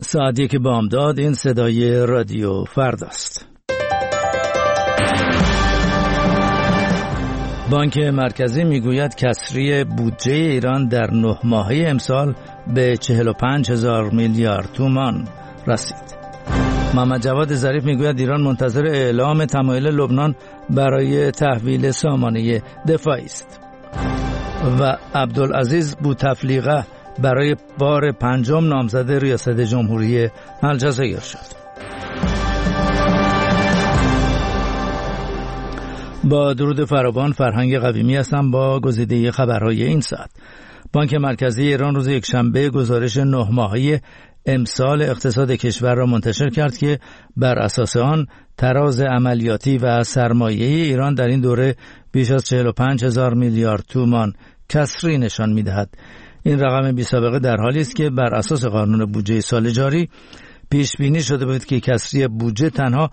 ساعت 1 بامداد. این صدای رادیو فرداست. بانک مرکزی میگوید کسری بودجه ایران در 9 ماهه امسال به 45,000 میلیارد تومان رسید. محمد جواد ظریف میگوید ایران منتظر اعلام تمایل لبنان برای تحویل سامانه دفاعی است. و عبدالعزیز بوتفلیقه برای بار 5 نامزد ریاست جمهوری الجزایر شد. با درود فراوان، فرهنگ قویمی هستم با گزیده خبرهای این ساعت. بانک مرکزی ایران روز یکشنبه گزارش 9 ماهه امسال اقتصاد کشور را منتشر کرد که بر اساس آن تراز عملیاتی و سرمایه ایران در این دوره بیش از 45,000 میلیارد تومان کسری نشان می‌دهد. این رقم بی‌سابقه در حالی است که بر اساس قانون بودجه سال جاری پیش بینی شده بود که کسری بودجه تنها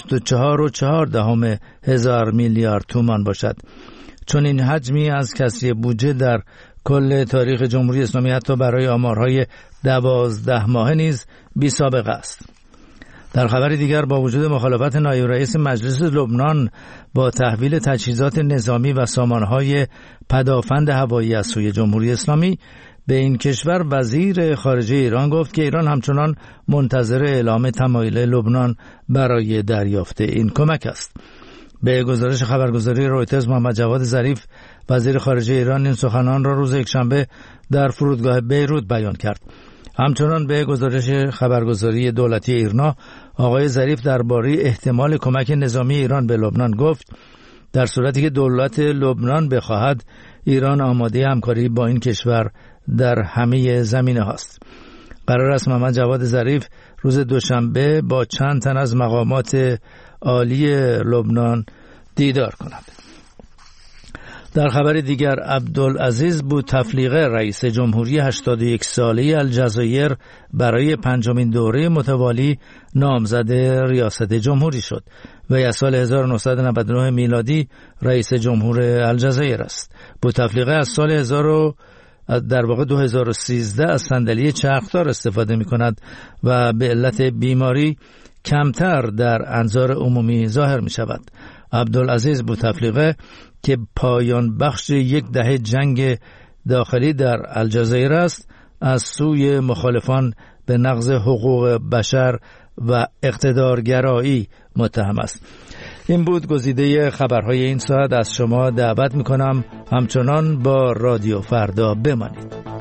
24.4 میلیارد تومان باشد. چون این حجمی از کسری بودجه در کل تاریخ جمهوری اسلامی حتی برای آمارهای 12 ماهه نیز بی‌سابقه است. در خبر دیگر، با وجود مخالفت نایب رئیس مجلس لبنان با تحویل تجهیزات نظامی و سامانهای پدافند هوایی از سوی جمهوری اسلامی به این کشور، وزیر خارجه ایران گفت که ایران همچنان منتظر اعلام تمایل لبنان برای دریافت این کمک است. به گزارش خبرگزاری رویترز، محمد جواد ظریف وزیر خارجه ایران این سخنان را روز یکشنبه در فرودگاه بیروت بیان کرد. همچنان به گزارش خبرگزاری دولتی ایرنا، آقای ظریف درباره احتمال کمک نظامی ایران به لبنان گفت در صورتی که دولت لبنان بخواهد، ایران آماده همکاری با این کشور در همه زمینه هاست. قرار است محمد جواد ظریف روز دوشنبه با چند تن از مقامات عالی لبنان دیدار کند. در خبر دیگر، عبدالعزیز بوتفلیقه رئیس جمهوری 81 ساله الجزایر برای 5مین دوره متوالی نامزد ریاست جمهوری شد و از سال 1999 میلادی رئیس جمهور الجزایر است. بوتفلیقه از سال 2013 از صندلی چرخدار استفاده می کند و به علت بیماری کمتر در انظار عمومی ظاهر می شود. عبدالعزیز بوتفلیقه که پایان بخش 10 دهه جنگ داخلی در الجزایر است، از سوی مخالفان به نقض حقوق بشر و اقتدارگرایی متهم است. این بود گزیده خبرهای این ساعت. از شما دعوت میکنم همچنان با رادیو فردا بمانید.